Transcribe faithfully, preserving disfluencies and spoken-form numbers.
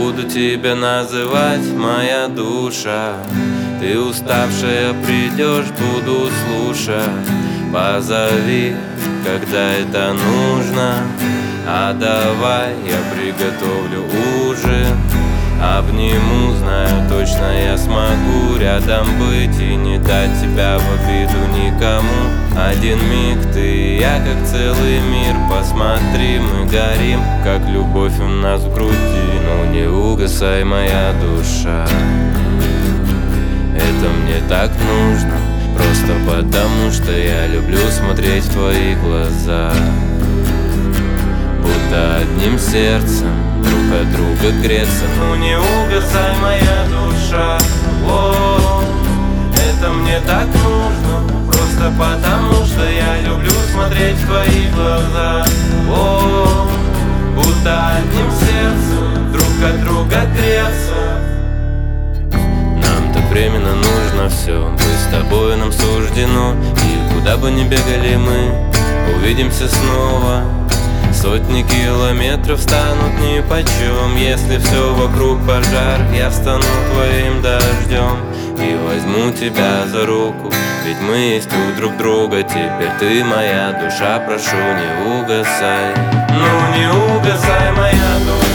буду тебя называть моя душа. Ты уставшая придешь, буду слушать. Позови, когда это нужно. А давай я приготовлю ужин. Обниму, знаю точно я смогу рядом быть и не дать тебя в обиду никому. Один миг ты и я, как целый мир. Посмотри, мы горим, как любовь у нас в груди. Ну не угасай, моя душа. Это мне так нужно, просто потому что я люблю смотреть в твои глаза. Будто одним сердцем друг от друга греться. Ну не угасай, моя душа. О, это мне так нужно, просто потому что я люблю смотреть в твои глаза. О, будто одним сердцем друг от друга греться. Нам так временно нужно все, быть с тобой нам суждено. И куда бы ни бегали мы, увидимся снова. Сотни километров станут нипочем, если все вокруг пожар. Я стану твоим дождем и возьму тебя за руку, ведь мы есть у друг друга. Теперь ты моя душа, прошу, не угасай. Ну не угасай, моя душа.